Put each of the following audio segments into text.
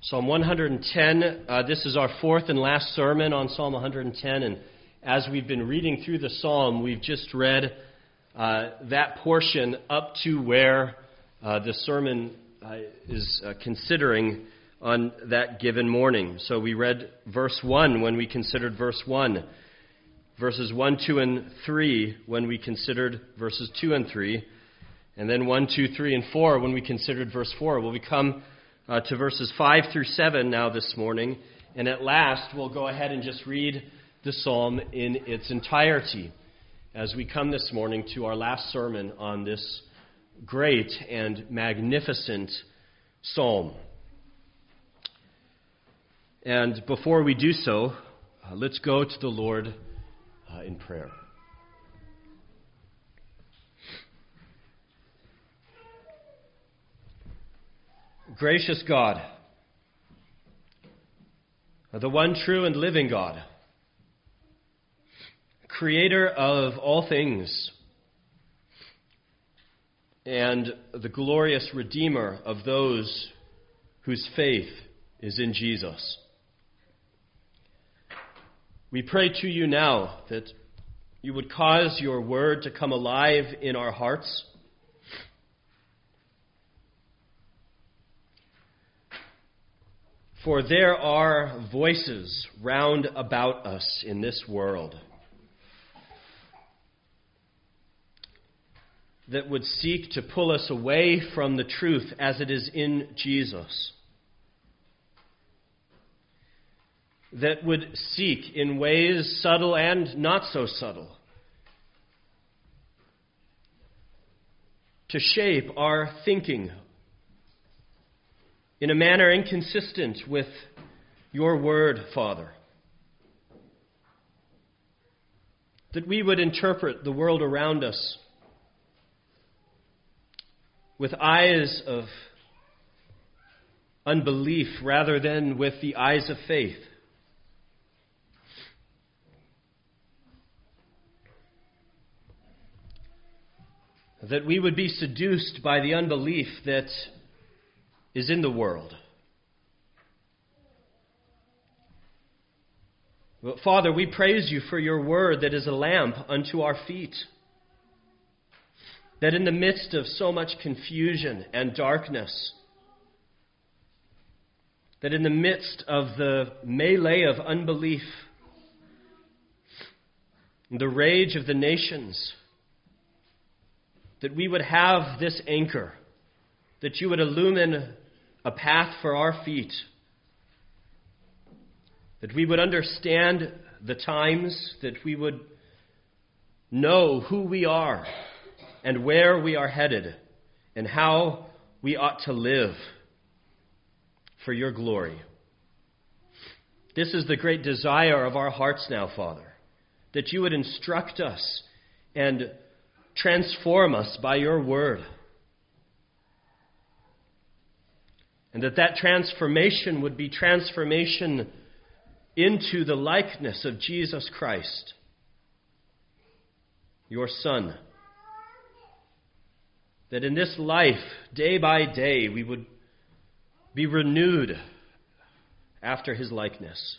Psalm 110, this is our fourth and last sermon on Psalm 110, and as we've been reading through the psalm, we've just read that portion up to where the sermon is considering on that given morning. So we read verse 1 when we considered verse 1, verses 1, 2, and 3 when we considered verses 2 and 3, and then 1, 2, 3, and 4 when we considered verse 4. Well, we come to verses 5 through 7 now this morning, and at last we'll go ahead and just read the psalm in its entirety as we come this morning to our last sermon on this great and magnificent psalm. And before we do so, let's go to the Lord in prayer. Gracious God, the one true and living God, creator of all things, and the glorious Redeemer of those whose faith is in Jesus. We pray to you now that you would cause your word to come alive in our hearts. For there are voices round about us in this world that would seek to pull us away from the truth as it is in Jesus, that would seek in ways subtle and not so subtle to shape our thinking in a manner inconsistent with your word, Father. That we would interpret the world around us with eyes of unbelief rather than with the eyes of faith. That we would be seduced by the unbelief that is in the world. But Father, we praise you for your word that is a lamp unto our feet. That in the midst of so much confusion and darkness, that in the midst of the melee of unbelief, the rage of the nations, that we would have this anchor, that you would illumine a path for our feet, that we would understand the times, that we would know who we are and where we are headed and how we ought to live for your glory. This is the great desire of our hearts now, Father, that you would instruct us and transform us by your word. And that transformation would be transformation into the likeness of Jesus Christ, your Son. That in this life, day by day, we would be renewed after his likeness.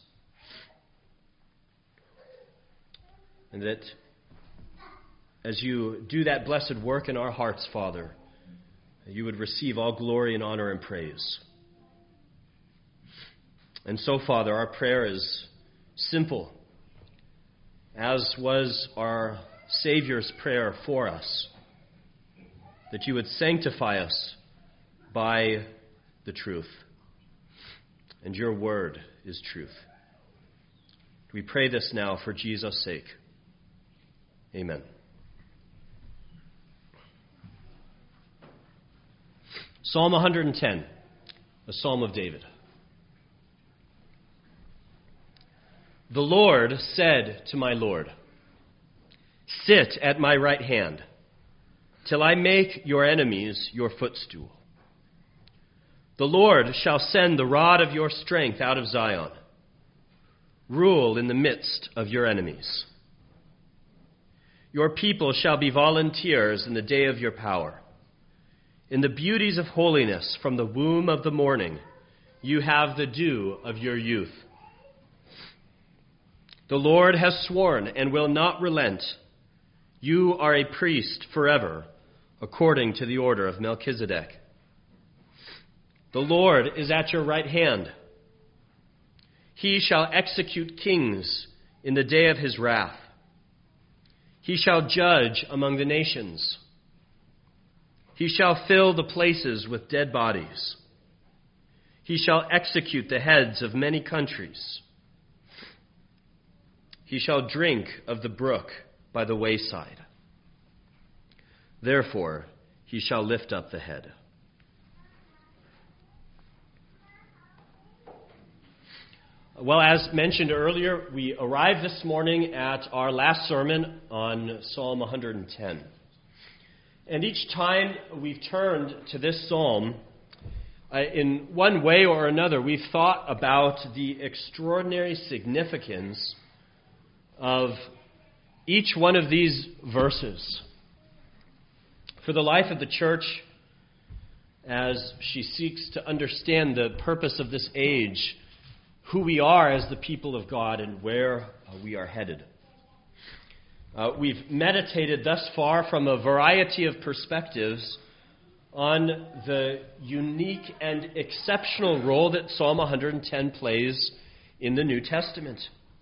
And that as you do that blessed work in our hearts, Father, you would receive all glory and honor and praise. And so, Father, our prayer is simple, as was our Savior's prayer for us, that you would sanctify us by the truth. And your word is truth. We pray this now for Jesus' sake. Amen. Psalm 110, a psalm of David. The Lord said to my Lord, "Sit at my right hand, till I make your enemies your footstool. The Lord shall send the rod of your strength out of Zion. Rule in the midst of your enemies. Your people shall be volunteers in the day of your power. In the beauties of holiness from the womb of the morning, you have the dew of your youth. The Lord has sworn and will not relent. You are a priest forever, according to the order of Melchizedek. The Lord is at your right hand. He shall execute kings in the day of his wrath. He shall judge among the nations. He shall fill the places with dead bodies. He shall execute the heads of many countries. He shall drink of the brook by the wayside. Therefore, he shall lift up the head. Well, as mentioned earlier, we arrived this morning at our last sermon on Psalm 110. And each time we've turned to this psalm, in one way or another, we've thought about the extraordinary significance of each one of these verses for the life of the church as she seeks to understand the purpose of this age, who we are as the people of God, and where we are headed. We've meditated thus far from a variety of perspectives on the unique and exceptional role that Psalm 110 plays in the New Testament.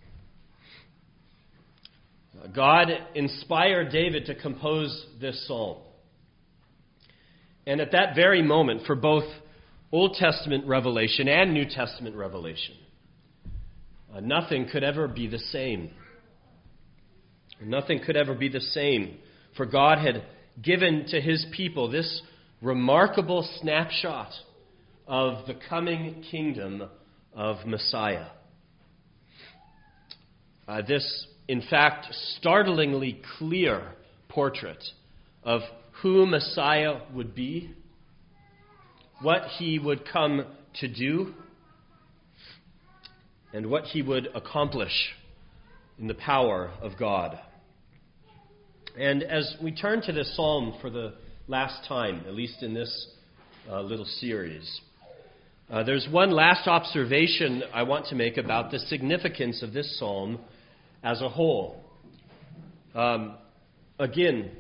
God inspired David to compose this psalm. And at that very moment, for both Old Testament revelation and New Testament revelation, nothing could ever be the same. Nothing could ever be the same, for God had given to his people this remarkable snapshot of the coming kingdom of Messiah. This, in fact, startlingly clear portrait of who Messiah would be, what he would come to do, and what he would accomplish in the power of God. And as we turn to this psalm for the last time, at least in this little series, there's one last observation I want to make about the significance of this psalm as a whole. Again,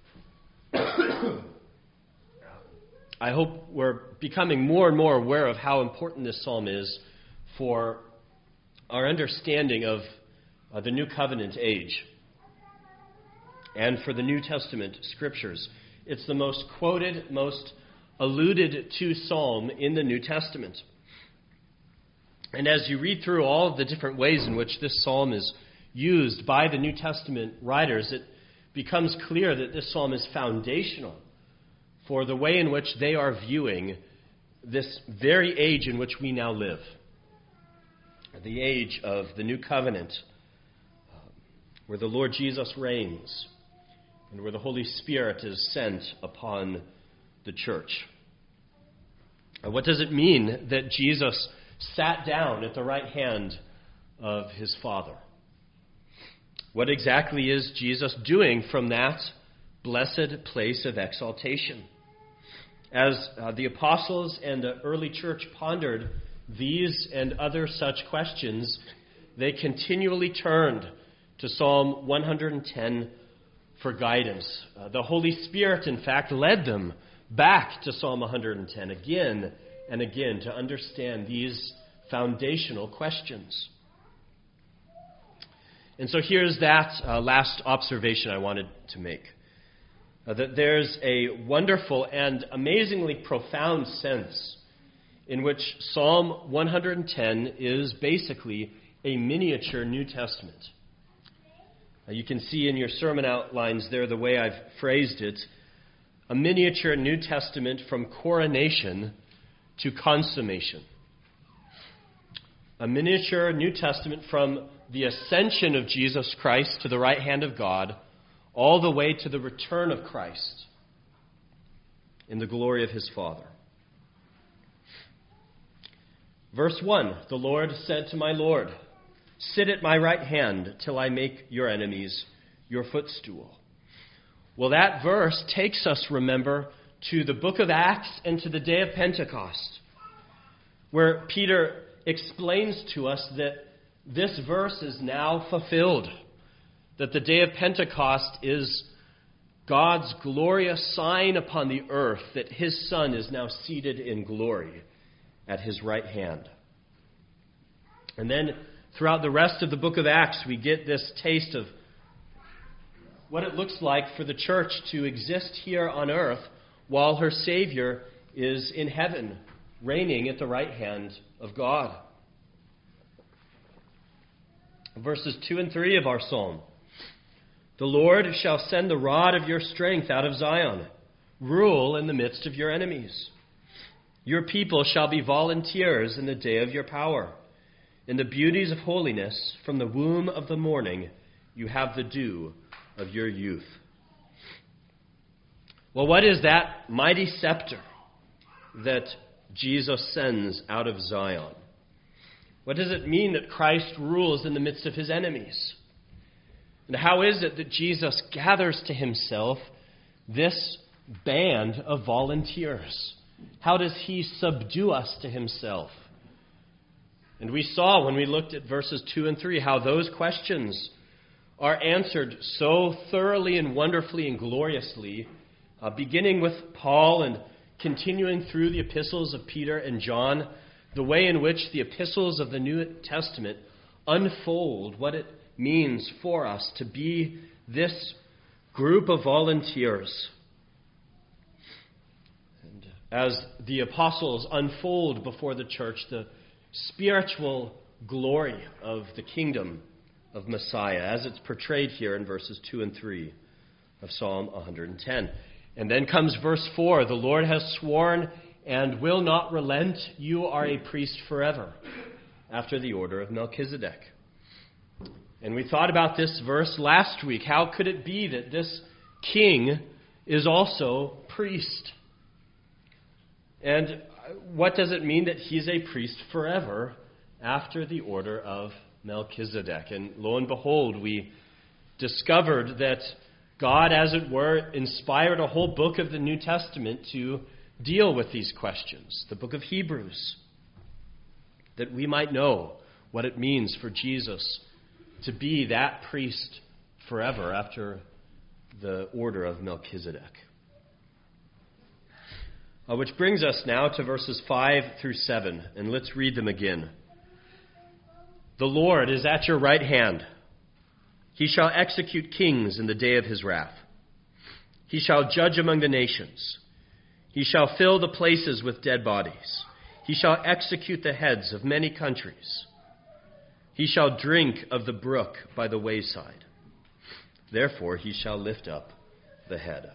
I hope we're becoming more and more aware of how important this psalm is for our understanding of the New Covenant age and for the New Testament scriptures. It's the most quoted, most alluded to psalm in the New Testament. And as you read through all of the different ways in which this psalm is used by the New Testament writers, it becomes clear that this psalm is foundational for the way in which they are viewing this very age in which we now live, the age of the New Covenant, where the Lord Jesus reigns and where the Holy Spirit is sent upon the church. What does it mean that Jesus sat down at the right hand of his Father? What exactly is Jesus doing from that blessed place of exaltation? As the apostles and the early church pondered these and other such questions, they continually turned to Psalm 110 for guidance. The Holy Spirit, in fact, led them back to Psalm 110 again and again to understand these foundational questions. And so here's that last observation I wanted to make. That there's a wonderful and amazingly profound sense in which Psalm 110 is basically a miniature New Testament. You can see in your sermon outlines there the way I've phrased it, a miniature New Testament from coronation to consummation. A miniature New Testament from the ascension of Jesus Christ to the right hand of God, all the way to the return of Christ in the glory of his Father. Verse 1, the Lord said to my Lord, "Sit at my right hand till I make your enemies your footstool." Well, that verse takes us, remember, to the book of Acts and to the day of Pentecost, where Peter explains to us that this verse is now fulfilled, that the day of Pentecost is God's glorious sign upon the earth that his Son is now seated in glory at his right hand. And then throughout the rest of the book of Acts, we get this taste of what it looks like for the church to exist here on earth while her Savior is in heaven, reigning at the right hand of God. Verses 2 and 3 of our psalm. The Lord shall send the rod of your strength out of Zion. Rule in the midst of your enemies. Your people shall be volunteers in the day of your power. In the beauties of holiness, from the womb of the morning, you have the dew of your youth. Well, what is that mighty scepter that Jesus sends out of Zion? What does it mean that Christ rules in the midst of his enemies? And how is it that Jesus gathers to himself this band of volunteers? How does he subdue us to himself? And we saw when we looked at verses 2 and 3 how those questions are answered so thoroughly and wonderfully and gloriously, beginning with Paul and continuing through the epistles of Peter and John, the way in which the epistles of the New Testament unfold what it means for us to be this group of volunteers. And as the apostles unfold before the church the spiritual glory of the kingdom of Messiah, as it's portrayed here in verses 2 and 3 of Psalm 110. And then comes verse 4, the Lord has sworn and will not relent, you are a priest forever, after the order of Melchizedek. And we thought about this verse last week. How could it be that this king is also priest? And what does it mean that he's a priest forever after the order of Melchizedek? And lo and behold, we discovered that God, as it were, inspired a whole book of the New Testament to deal with these questions, the book of Hebrews, that we might know what it means for Jesus to be that priest forever after the order of Melchizedek. Which brings us now to verses 5 through 7, and let's read them again. The Lord is at your right hand. He shall execute kings in the day of his wrath. He shall judge among the nations. He shall fill the places with dead bodies. He shall execute the heads of many countries. He shall drink of the brook by the wayside. Therefore he shall lift up the head.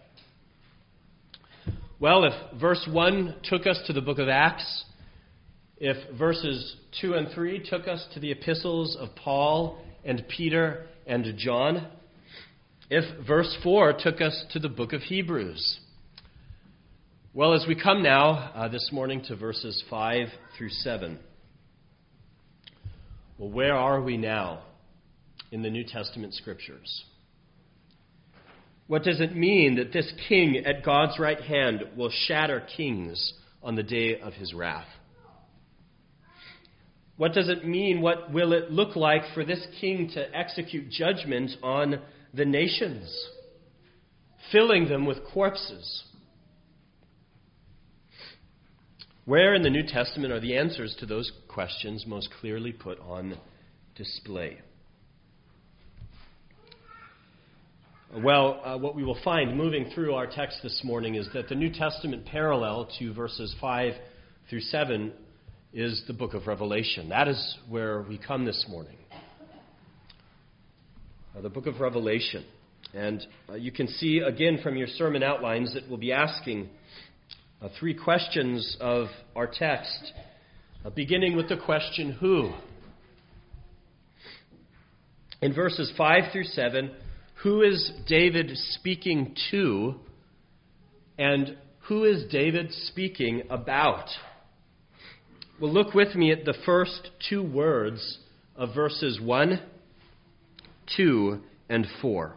Well, if verse 1 took us to the book of Acts, if verses 2 and 3 took us to the epistles of Paul and Peter and John, if verse 4 took us to the book of Hebrews, well, as we come now this morning to verses 5 through 7, well, where are we now in the New Testament scriptures? What does it mean that this king at God's right hand will shatter kings on the day of his wrath? What does it mean? What will it look like for this king to execute judgment on the nations, filling them with corpses? Where in the New Testament are the answers to those questions most clearly put on display? Well, what we will find moving through our text this morning is that the New Testament parallel to verses 5 through 7 is the book of Revelation. That is where we come this morning. The book of Revelation. And you can see again from your sermon outlines that we'll be asking three questions of our text, beginning with the question, who? In verses 5 through 7, who is David speaking to, and who is David speaking about? Well, look with me at the first two words of verses 1, 2, and 4.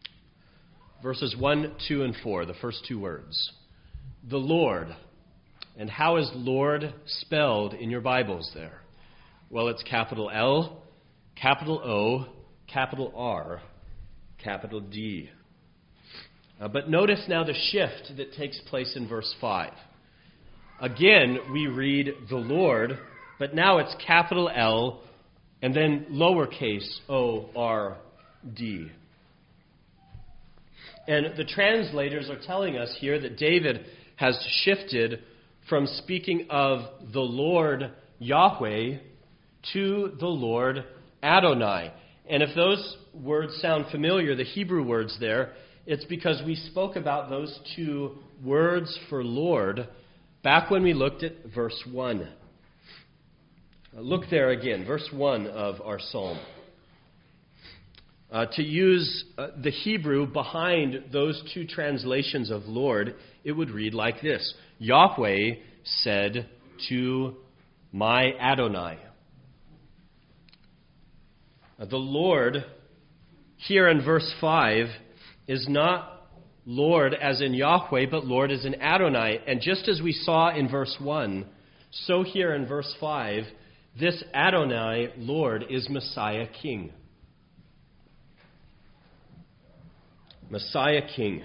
Verses 1, 2, and 4, the first two words. The Lord. And how is Lord spelled in your Bibles there? Well, it's capital L, capital O, capital R, capital D. But notice now the shift that takes place in verse 5. Again, we read the Lord, but now it's capital L and then lowercase O-R-D. And the translators are telling us here that David has shifted from speaking of the Lord Yahweh to the Lord Adonai. And if those words sound familiar, the Hebrew words there, it's because we spoke about those two words for Lord back when we looked at verse 1. Look there again, verse 1 of our psalm. To use the Hebrew behind those two translations of Lord, it would read like this: Yahweh said to my Adonai. The Lord, here in verse 5, is not Lord as in Yahweh, but Lord as in Adonai. And just as we saw in verse 1, so here in verse 5, this Adonai, Lord, is Messiah King. Messiah King.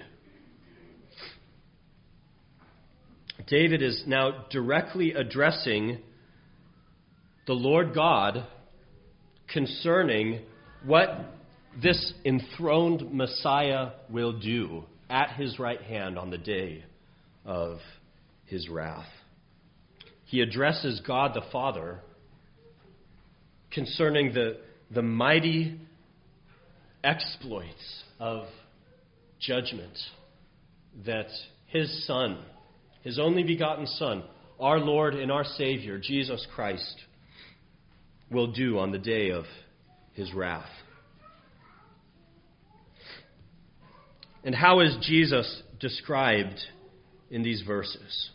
David is now directly addressing the Lord God concerning what this enthroned Messiah will do at his right hand on the day of his wrath. He addresses God the Father concerning the mighty exploits of judgment that his Son, his only begotten Son, our Lord and our Savior, Jesus Christ, will do on the day of his wrath. And how is Jesus described in these verses?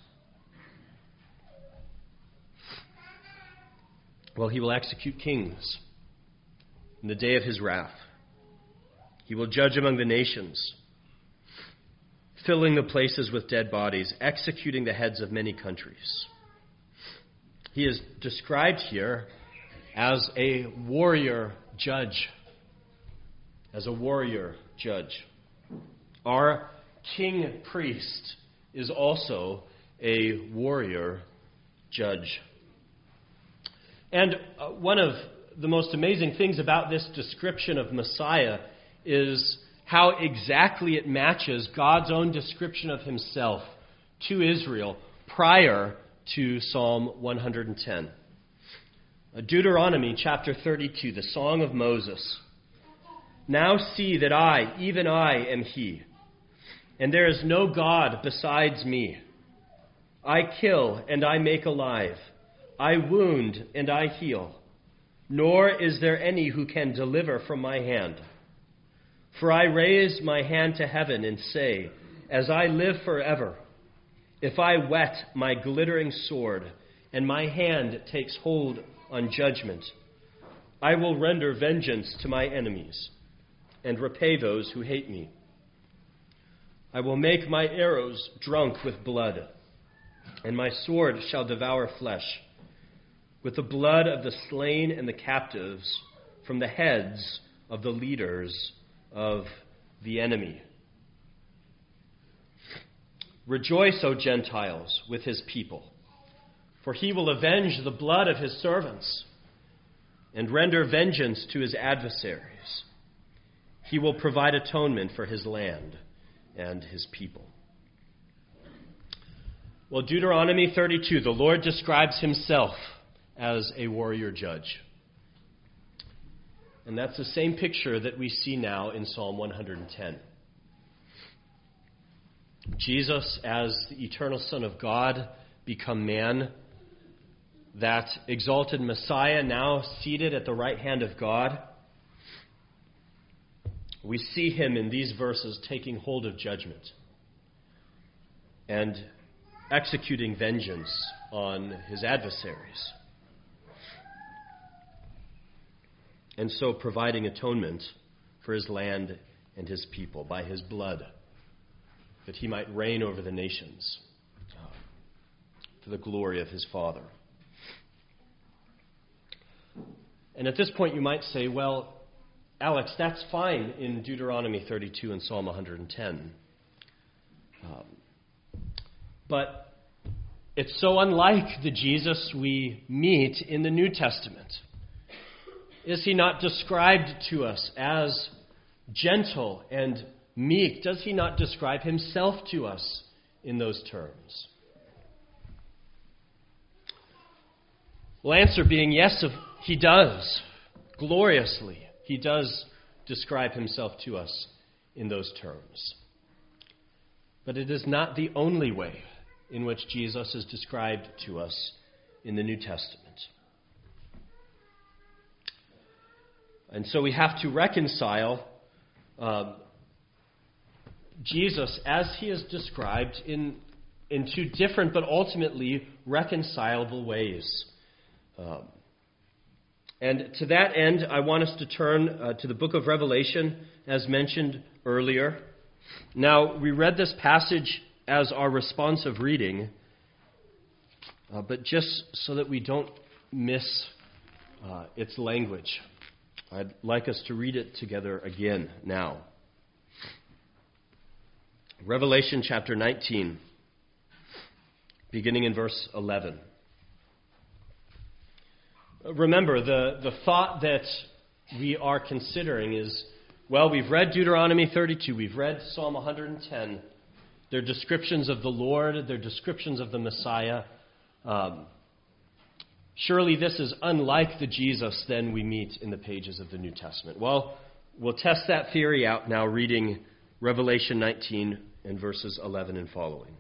Well, he will execute kings in the day of his wrath. He will judge among the nations, filling the places with dead bodies, executing the heads of many countries. He is described here as a warrior judge. As a warrior judge. Our king priest is also a warrior judge. And one of the most amazing things about this description of Messiah is how exactly it matches God's own description of himself to Israel prior to Psalm 110. Deuteronomy chapter 32, the Song of Moses. Now see that I, even I, am he, and there is no God besides me. I kill and I make alive. I wound and I heal. Nor is there any who can deliver from my hand. For I raise my hand to heaven and say, as I live forever, if I whet my glittering sword and my hand takes hold on judgment, I will render vengeance to my enemies and repay those who hate me. I will make my arrows drunk with blood, and my sword shall devour flesh, with the blood of the slain and the captives from the heads of the leaders of the enemy. Rejoice, O Gentiles, with his people, for he will avenge the blood of his servants and render vengeance to his adversaries. He will provide atonement for his land and his people. Well, Deuteronomy 32, the Lord describes himself as a warrior judge. And that's the same picture that we see now in Psalm 110. Jesus, as the eternal Son of God, become man. That exalted Messiah now seated at the right hand of God. We see him in these verses taking hold of judgment and executing vengeance on his adversaries. And so providing atonement for his land and his people by his blood, that he might reign over the nations to the glory of his Father. And at this point you might say, well, Alex, that's fine in Deuteronomy 32 and Psalm 110. But it's so unlike the Jesus we meet in the New Testament. Is he not described to us as gentle and meek? Does he not describe himself to us in those terms? Well, answer being yes, he does. Gloriously, he does describe himself to us in those terms. But it is not the only way in which Jesus is described to us in the New Testament. And so we have to reconcile Jesus as he is described in two different but ultimately reconcilable ways. And to that end, I want us to turn to the book of Revelation, as mentioned earlier. Now, we read this passage as our responsive reading, but just so that we don't miss its language, I'd like us to read it together again now. Revelation chapter 19, beginning in verse 11. Remember, the thought that we are considering is, well, we've read Deuteronomy 32, we've read Psalm 110. They're descriptions of the Lord, they're descriptions of the Messiah. Surely this is unlike the Jesus then we meet in the pages of the New Testament. Well, we'll test that theory out now reading Revelation 19 and verses 11 and following.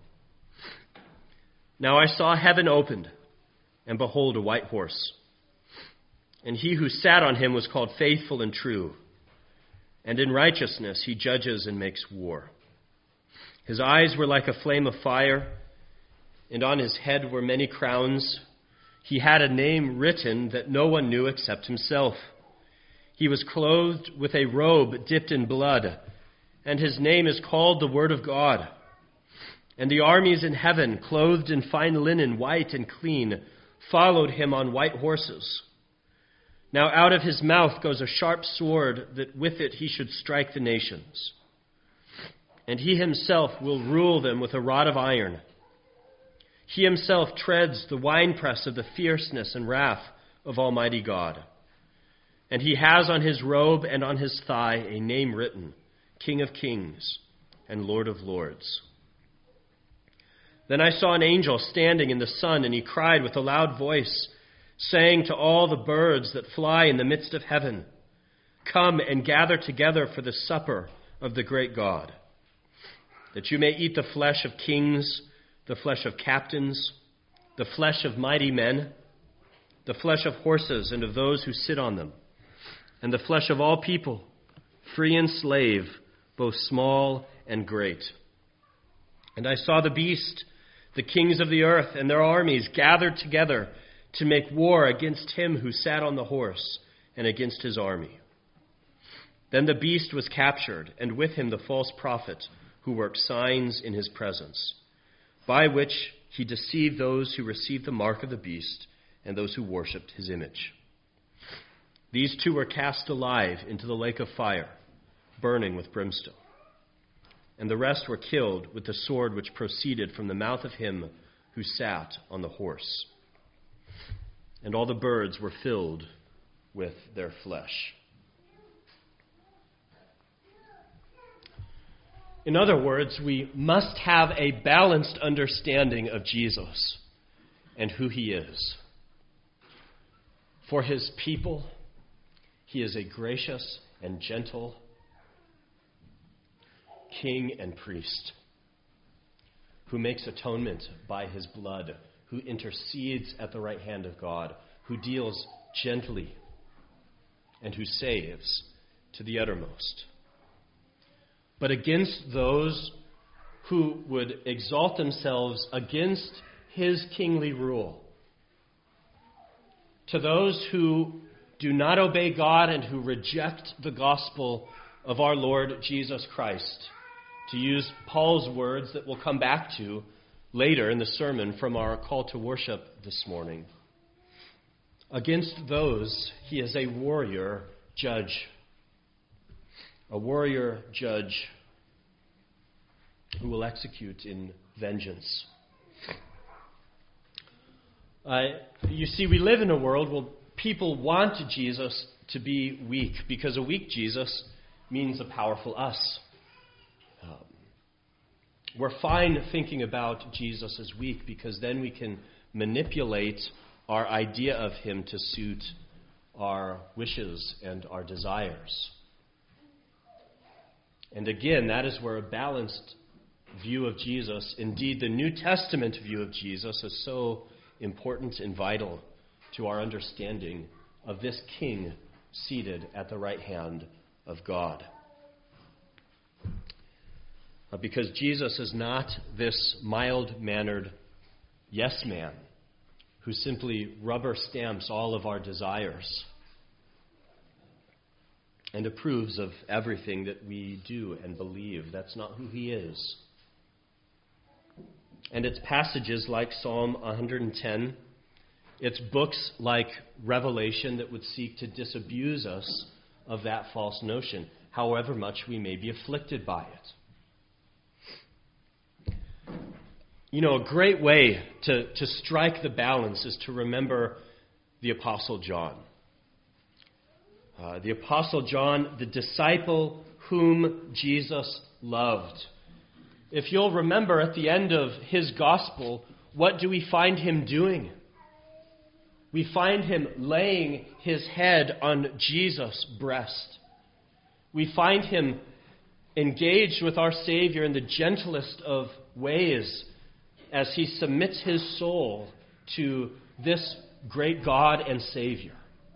Now I saw heaven opened, and behold, a white horse. And he who sat on him was called Faithful and True, and in righteousness he judges and makes war. His eyes were like a flame of fire, and on his head were many crowns. He had a name written that no one knew except himself. He was clothed with a robe dipped in blood, and his name is called the Word of God. And the armies in heaven, clothed in fine linen, white and clean, followed him on white horses. Now out of his mouth goes a sharp sword, that with it he should strike the nations. And he himself will rule them with a rod of iron. He himself treads the winepress of the fierceness and wrath of Almighty God. And he has on his robe and on his thigh a name written, King of Kings and Lord of Lords. Then I saw an angel standing in the sun, and he cried with a loud voice, saying to all the birds that fly in the midst of heaven, Come and gather together for the supper of the great God, that you may eat the flesh of kings, the flesh of captains, the flesh of mighty men, the flesh of horses and of those who sit on them, and the flesh of all people, free and slave, both small and great. And I saw the beast, the kings of the earth, and their armies gathered together to make war against him who sat on the horse and against his army. Then the beast was captured, and with him the false prophet who worked signs in his presence, by which he deceived those who received the mark of the beast and those who worshipped his image. These two were cast alive into the lake of fire, burning with brimstone. And the rest were killed with the sword which proceeded from the mouth of him who sat on the horse. And all the birds were filled with their flesh. In other words, we must have a balanced understanding of Jesus and who he is. For his people, he is a gracious and gentle king and priest who makes atonement by his blood, who intercedes at the right hand of God, who deals gently, and who saves to the uttermost. But against those who would exalt themselves against his kingly rule, to those who do not obey God and who reject the gospel of our Lord Jesus Christ, to use Paul's words that we'll come back to later in the sermon from our call to worship this morning. Against those, he is a warrior judge. A warrior judge who will execute in vengeance. You see, we live in a world where people want Jesus to be weak, because a weak Jesus means a powerful us. We're fine thinking about Jesus as weak, because then we can manipulate our idea of him to suit our wishes and our desires. And again, that is where a balanced view of Jesus, indeed the New Testament view of Jesus, is so important and vital to our understanding of this King seated at the right hand of God. Because Jesus is not this mild-mannered yes man who simply rubber stamps all of our desires and approves of everything that we do and believe. That's not who he is. And it's passages like Psalm 110, it's books like Revelation that would seek to disabuse us of that false notion, however much we may be afflicted by it. You know, a great way to strike the balance is to remember the Apostle John. The Apostle John, the disciple whom Jesus loved. If you'll remember at the end of his gospel, what do we find him doing? We find him laying his head on Jesus' breast. We find him engaged with our Savior in the gentlest of ways as he submits his soul to this great God and Savior.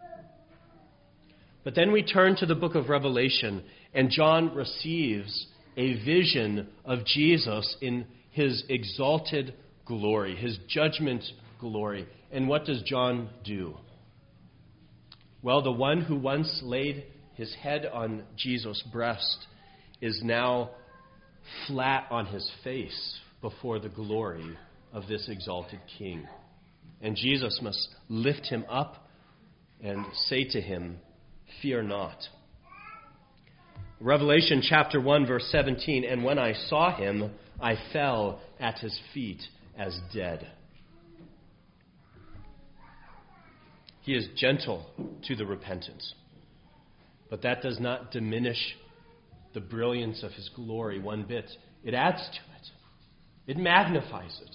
But then we turn to the book of Revelation, and John receives a vision of Jesus in his exalted glory, his judgment glory. And what does John do? Well, the one who once laid his head on Jesus' breast is now flat on his face before the glory of this exalted King. And Jesus must lift him up and say to him, "Fear not." Revelation chapter 1, verse 17, "And when I saw him, I fell at his feet as dead." He is gentle to the repentant, but that does not diminish the brilliance of his glory one bit. It adds to it. It magnifies it.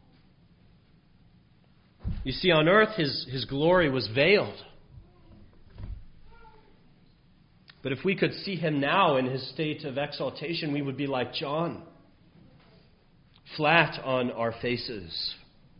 You see, on earth, his glory was veiled. But if we could see him now in his state of exaltation, we would be like John, flat on our faces,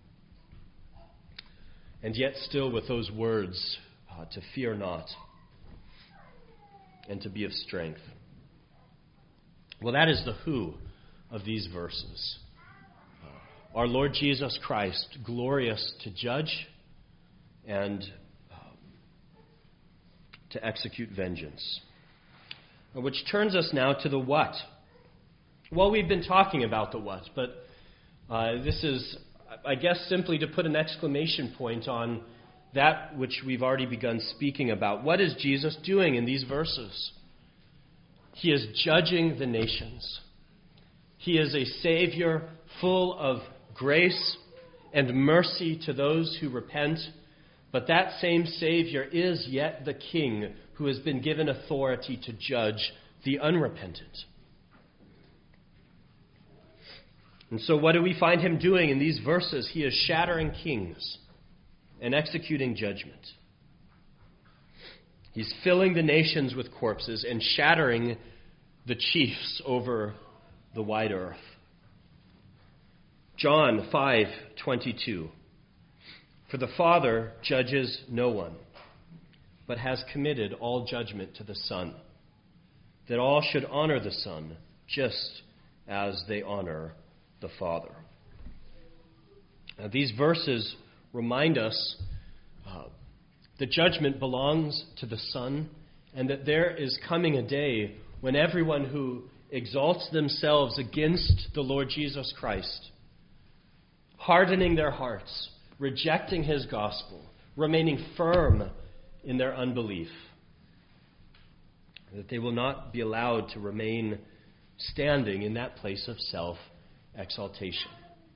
and yet still with those words, to fear not and to be of strength. Well, that is the who of these verses. Our Lord Jesus Christ, glorious to judge and to execute vengeance. Which turns us now to the what. Well, we've been talking about the what, but this is, I guess, simply to put an exclamation point on that which we've already begun speaking about. What is Jesus doing in these verses? He is judging the nations. He is a Savior full of grace and mercy to those who repent, but that same Savior is yet the King who has been given authority to judge the unrepentant. And so what do we find him doing in these verses? He is shattering kings and executing judgment. He's filling the nations with corpses and shattering the chiefs over the wide earth. John 5:22. For the Father judges no one, but has committed all judgment to the Son, that all should honor the Son just as they honor the Father. Now, these verses remind us that judgment belongs to the Son, and that there is coming a day when everyone who exalts themselves against the Lord Jesus Christ hardening their hearts, rejecting his gospel, remaining firm in their unbelief. That they will not be allowed to remain standing in that place of self-exaltation.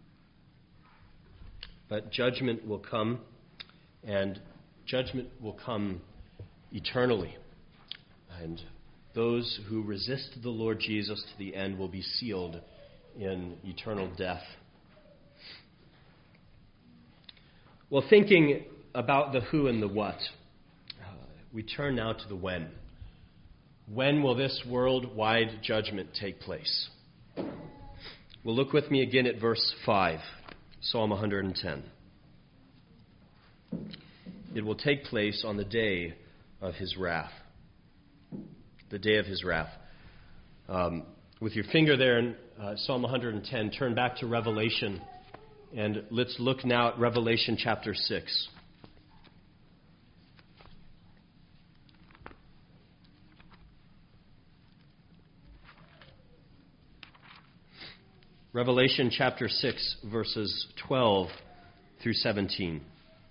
But judgment will come, and judgment will come eternally. And those who resist the Lord Jesus to the end will be sealed in eternal death. Well, thinking about the who and the what, we turn now to the when. When will this worldwide judgment take place? Well, look with me again at verse 5, Psalm 110. It will take place on the day of his wrath. The day of his wrath. With your finger there in Psalm 110, turn back to Revelation, and let's look now at Revelation chapter 6. Revelation chapter 6, verses 12 through 17.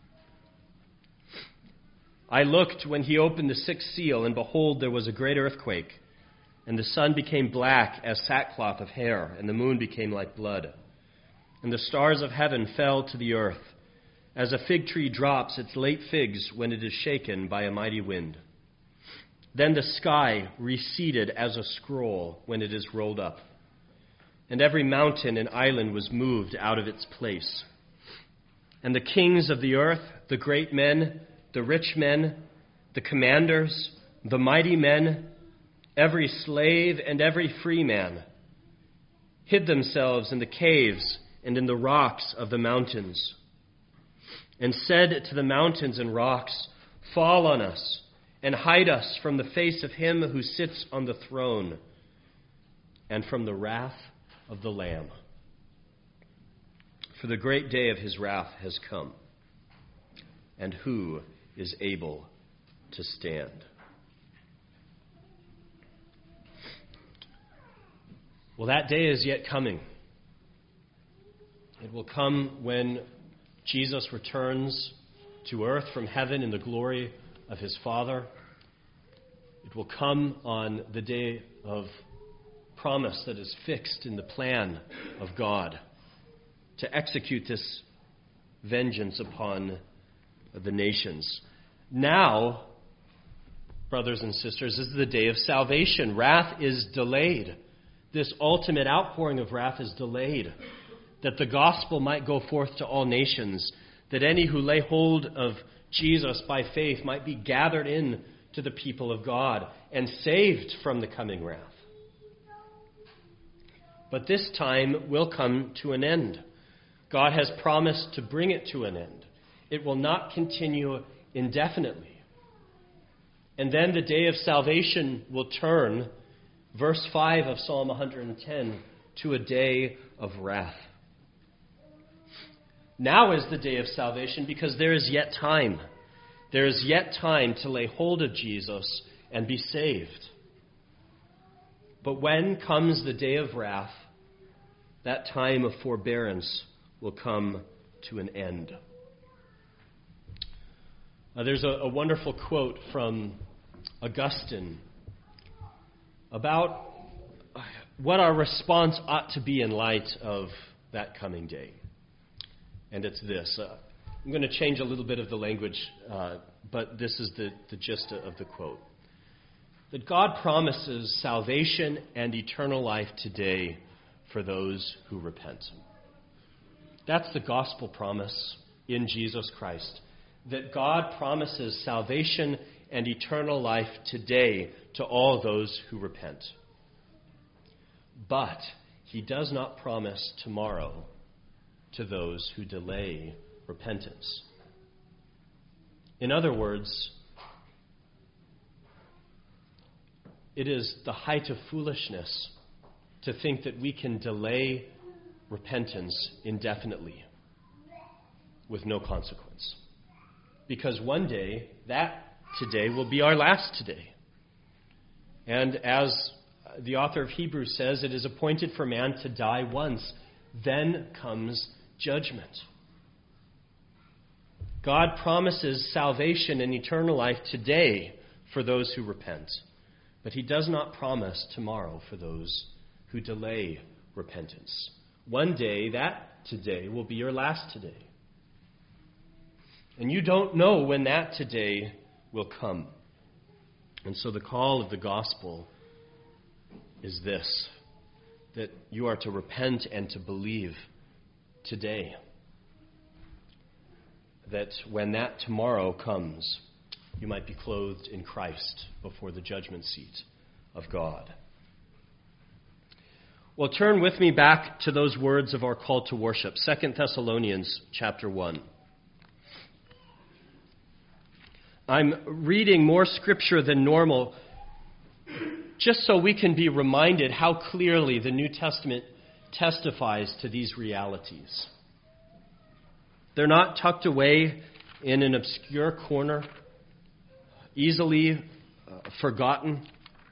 I looked when he opened the sixth seal, and behold, there was a great earthquake, and the sun became black as sackcloth of hair, and the moon became like blood. And the stars of heaven fell to the earth, as a fig tree drops its late figs when it is shaken by a mighty wind. Then the sky receded as a scroll when it is rolled up, and every mountain and island was moved out of its place. And the kings of the earth, the great men, the rich men, the commanders, the mighty men, every slave and every free man, hid themselves in the caves and in the rocks of the mountains, and said to the mountains and rocks, fall on us, and hide us from the face of him who sits on the throne, and from the wrath of the Lamb. For the great day of his wrath has come, and who is able to stand? Well, that day is yet coming. It will come when Jesus returns to earth from heaven in the glory of his Father. It will come on the day of promise that is fixed in the plan of God to execute this vengeance upon the nations. Now, brothers and sisters, this is the day of salvation. Wrath is delayed. This ultimate outpouring of wrath is delayed, that the gospel might go forth to all nations, that any who lay hold of Jesus by faith might be gathered in to the people of God and saved from the coming wrath. But this time will come to an end. God has promised to bring it to an end. It will not continue indefinitely. And then the day of salvation will turn, verse 5 of Psalm 110, to a day of wrath. Now is the day of salvation because there is yet time. There is yet time to lay hold of Jesus and be saved. But when comes the day of wrath, that time of forbearance will come to an end. There's a wonderful quote from Augustine about what our response ought to be in light of that coming day. And it's this. I'm going to change a little bit of the language, but this is the gist of the quote. That God promises salvation and eternal life today for those who repent. That's the gospel promise in Jesus Christ. That God promises salvation and eternal life today to all those who repent. But he does not promise tomorrow to those who delay repentance. In other words, it is the height of foolishness to think that we can delay repentance indefinitely with no consequence. Because one day, that today will be our last today. And as the author of Hebrews says, it is appointed for man to die once. Then comes judgment. God promises salvation and eternal life today for those who repent, but he does not promise tomorrow for those who delay repentance. One day, that today, will be your last today. And you don't know when that today will come. And so the call of the gospel is this, that you are to repent and to believe today. That when that tomorrow comes, you might be clothed in Christ before the judgment seat of God. Well, turn with me back to those words of our call to worship, 2 Thessalonians chapter 1. I'm reading more scripture than normal just so we can be reminded how clearly the New Testament testifies to these realities. They're not tucked away in an obscure corner, easily forgotten.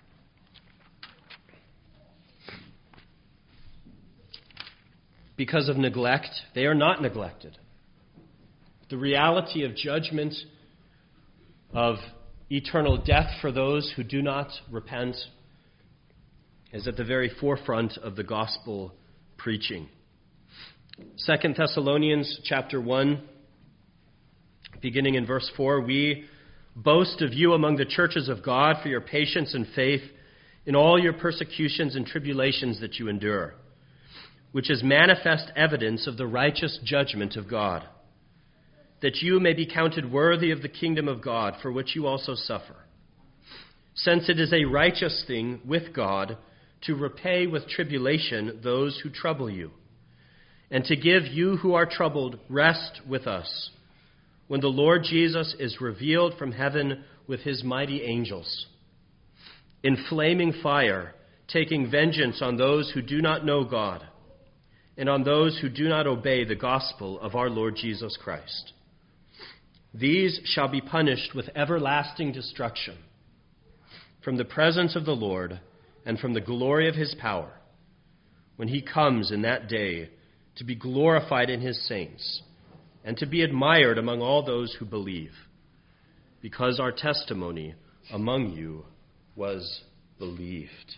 Because of neglect, they are not neglected. The reality of judgment, of eternal death for those who do not repent, is at the very forefront of the gospel preaching. 2 Thessalonians chapter 1, beginning in verse 4, we boast of you among the churches of God for your patience and faith in all your persecutions and tribulations that you endure, which is manifest evidence of the righteous judgment of God, that you may be counted worthy of the kingdom of God, for which you also suffer. Since it is a righteous thing with God to repay with tribulation those who trouble you, and to give you who are troubled rest with us, when the Lord Jesus is revealed from heaven with his mighty angels, in flaming fire, taking vengeance on those who do not know God, and on those who do not obey the gospel of our Lord Jesus Christ. These shall be punished with everlasting destruction from the presence of the Lord and from the glory of his power, when he comes in that day to be glorified in his saints and to be admired among all those who believe, because our testimony among you was believed.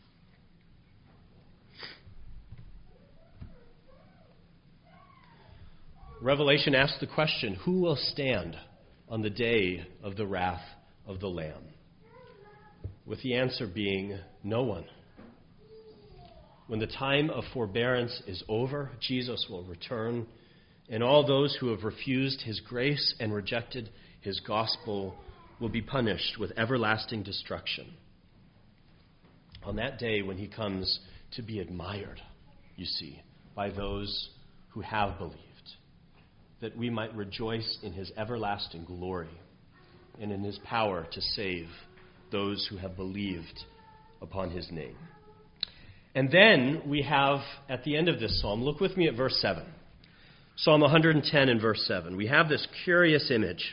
Revelation asks the question, who will stand on the day of the wrath of the Lamb? With the answer being, no one. When the time of forbearance is over, Jesus will return, and all those who have refused his grace and rejected his gospel will be punished with everlasting destruction. On that day when he comes to be admired, you see, by those who have believed, that we might rejoice in his everlasting glory and in his power to save those who have believed upon his name. And then we have, at the end of this psalm, look with me at verse 7. Psalm 110 and verse 7. We have this curious image.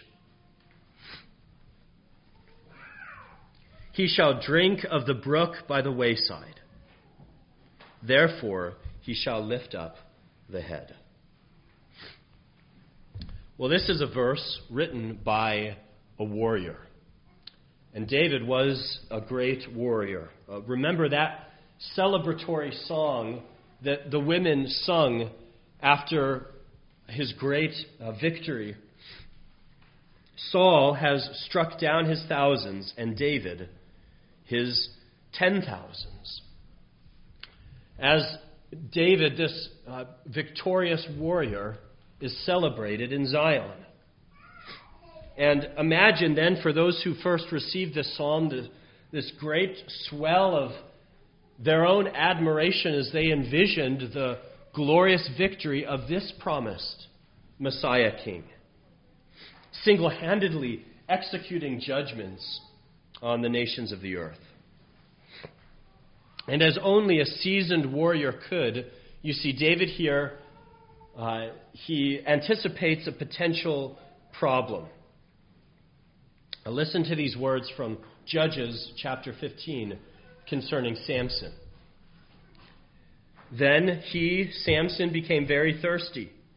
He shall drink of the brook by the wayside. Therefore he shall lift up the head. Well, this is a verse written by a warrior. And David was a great warrior. Remember that celebratory song that the women sung after his great victory. Saul has struck down his thousands and David his 10,000s. As David, this victorious warrior, is celebrated in Zion. And imagine then, for those who first received this psalm, this great swell of their own admiration as they envisioned the glorious victory of this promised Messiah King, single-handedly executing judgments on the nations of the earth. And as only a seasoned warrior could, you see David here, he anticipates a potential problem. Now listen to these words from Judges chapter 15 concerning Samson. Then he, Samson, became very thirsty,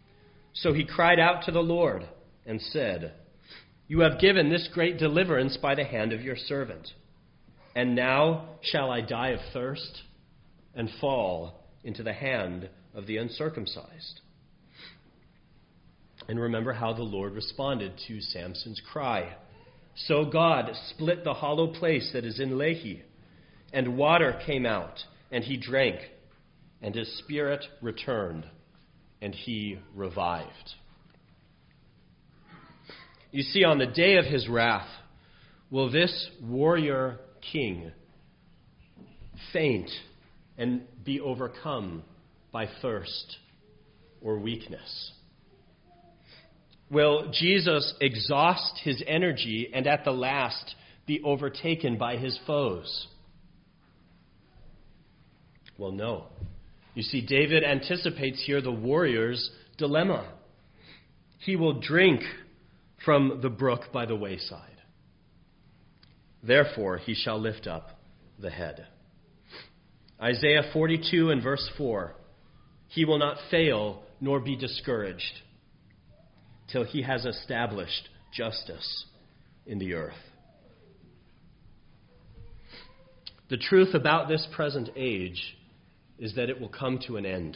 So he cried out to the Lord and said, "You have given this great deliverance by the hand of your servant. And now shall I die of thirst and fall into the hand of the uncircumcised?" And remember how the Lord responded to Samson's cry. So God split the hollow place that is in Lehi, and water came out, and he drank, and his spirit returned, and he revived. You see, on the day of his wrath, will this warrior king faint and be overcome by thirst or weakness? Will Jesus exhaust his energy and at the last be overtaken by his foes? Well, no. You see, David anticipates here the warrior's dilemma. He will drink from the brook by the wayside. Therefore, he shall lift up the head. Isaiah 42 and verse 4, he will not fail nor be discouraged till he has established justice in the earth. The truth about this present age is that it will come to an end.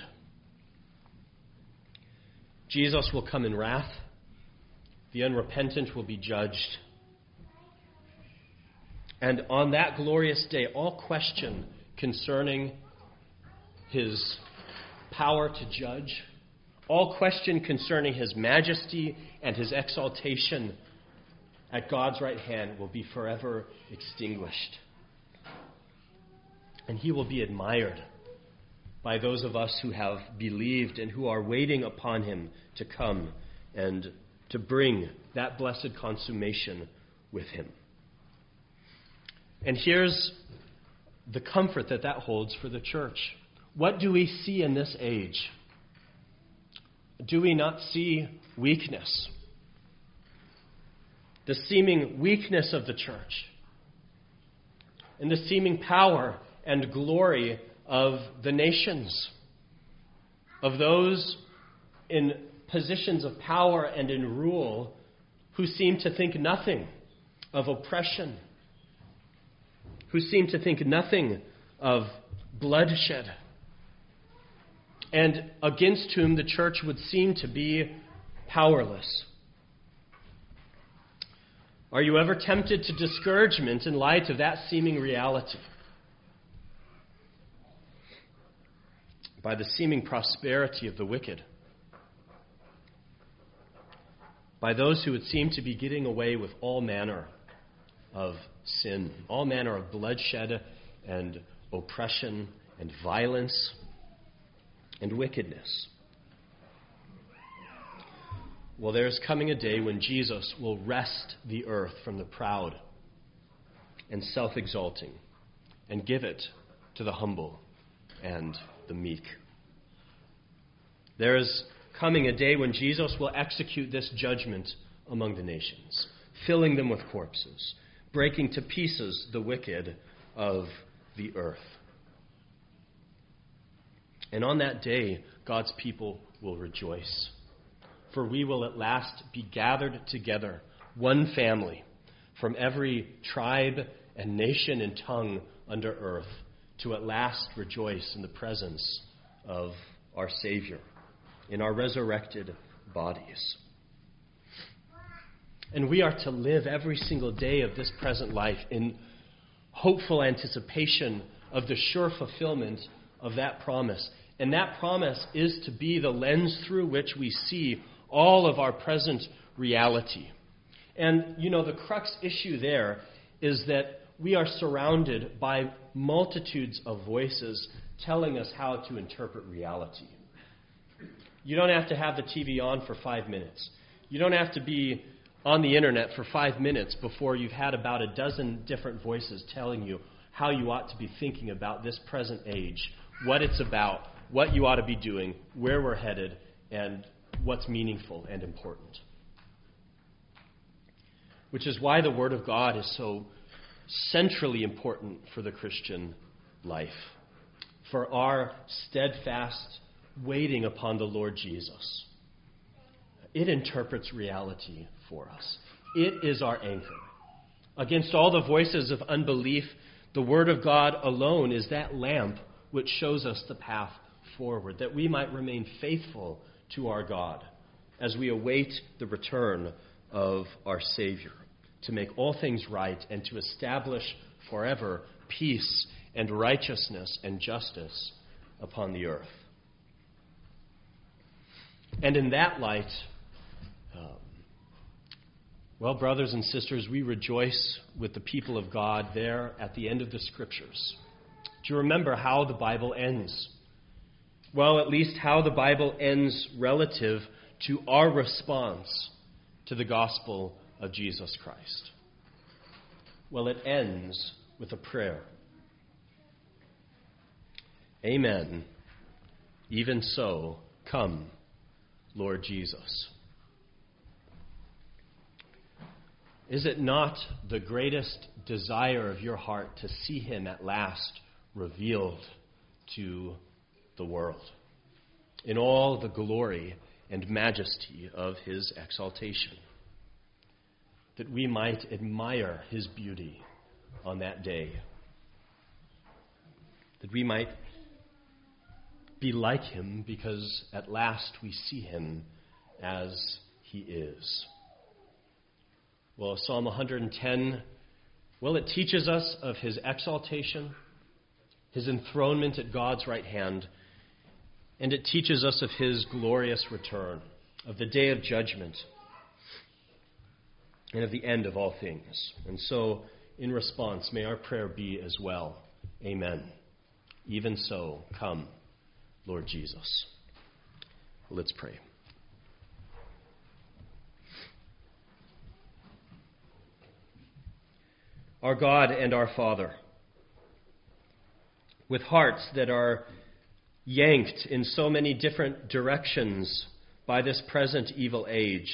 Jesus will come in wrath. The unrepentant will be judged. And on that glorious day, all question concerning his power to judge, all question concerning his majesty and his exaltation at God's right hand will be forever extinguished. And he will be admired by those of us who have believed and who are waiting upon him to come and to bring that blessed consummation with him. And here's the comfort that holds for the church. What do we see in this age? Do we not see weakness? The seeming weakness of the church, and the seeming power and glory of the nations, of those in positions of power and in rule who seem to think nothing of oppression, who seem to think nothing of bloodshed, and against whom the church would seem to be powerless. Are you ever tempted to discouragement in light of that seeming reality? By the seeming prosperity of the wicked, by those who would seem to be getting away with all manner of sin, all manner of bloodshed and oppression and violence and wickedness. Well, there is coming a day when Jesus will wrest the earth from the proud and self-exalting and give it to the humble and the meek. There is coming a day when Jesus will execute this judgment among the nations, filling them with corpses, breaking to pieces the wicked of the earth. And on that day, God's people will rejoice, for we will at last be gathered together, one family, from every tribe and nation and tongue under earth, to at last rejoice in the presence of our Savior, in our resurrected bodies. And we are to live every single day of this present life in hopeful anticipation of the sure fulfillment of that promise. And that promise is to be the lens through which we see all of our present reality. And, the crux issue there is that we are surrounded by multitudes of voices telling us how to interpret reality. You don't have to have the TV on for 5 minutes. You don't have to be on the internet for 5 minutes before you've had about a dozen different voices telling you how you ought to be thinking about this present age, what it's about, what you ought to be doing, where we're headed, and what's meaningful and important. Which is why the Word of God is so centrally important for the Christian life, for our steadfast waiting upon the Lord Jesus, it interprets reality for us. It is our anchor. Against all the voices of unbelief, the Word of God alone is that lamp which shows us the path forward, that we might remain faithful to our God as we await the return of our Savior, to make all things right and to establish forever peace and righteousness and justice upon the earth. And in that light, brothers and sisters, we rejoice with the people of God there at the end of the Scriptures. Do you remember how the Bible ends? Well, at least how the Bible ends relative to our response to the gospel of Jesus Christ. Well, it ends with a prayer. Amen. Even so, come, Lord Jesus. Is it not the greatest desire of your heart to see him at last revealed to the world in all the glory and majesty of his exaltation, that we might admire his beauty on that day, that we might be like him because at last we see him as he is? Well, Psalm 110, it teaches us of his exaltation, his enthronement at God's right hand, and it teaches us of his glorious return, of the day of judgment, and of the end of all things. And so, in response, may our prayer be as well. Amen. Even so, come, Lord Jesus. Let's pray. Our God and our Father, with hearts that are yanked in so many different directions by this present evil age,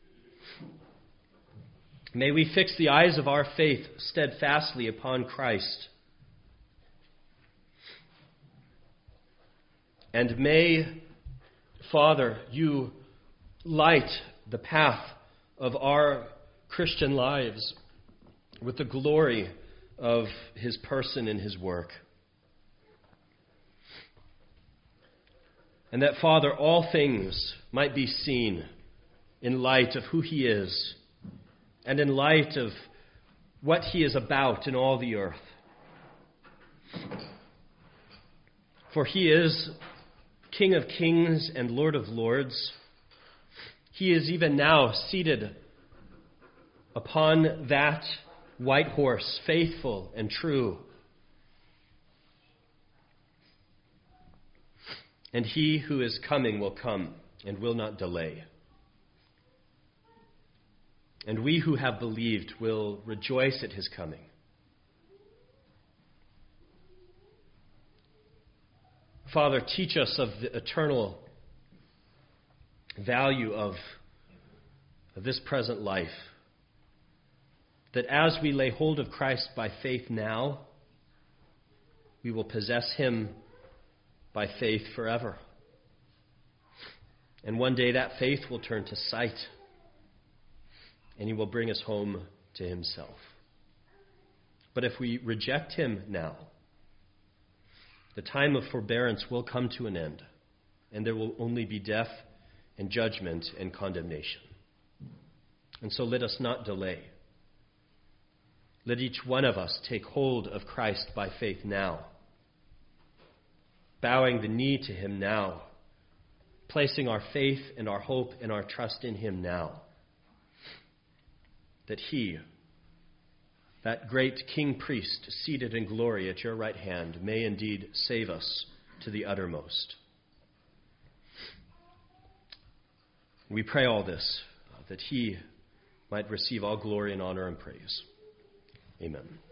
may we fix the eyes of our faith steadfastly upon Christ. And may, Father, you light the path of our Christian lives with the glory of his person and his work. And that, Father, all things might be seen in light of who he is and in light of what he is about in all the earth. For he is King of kings and Lord of lords. He is even now seated upon that white horse, faithful and true. And he who is coming will come and will not delay. And we who have believed will rejoice at his coming. Father, teach us of the eternal value of this present life, that as we lay hold of Christ by faith now, we will possess him by faith forever. And one day that faith will turn to sight, and he will bring us home to himself. But if we reject him now, the time of forbearance will come to an end, and there will only be death and judgment and condemnation. And so let us not delay. Let each one of us take hold of Christ by faith now, bowing the knee to him now, placing our faith and our hope and our trust in him now, that he, that great king priest seated in glory at your right hand, may indeed save us to the uttermost. We pray all this, that he might receive all glory and honor and praise. Amen.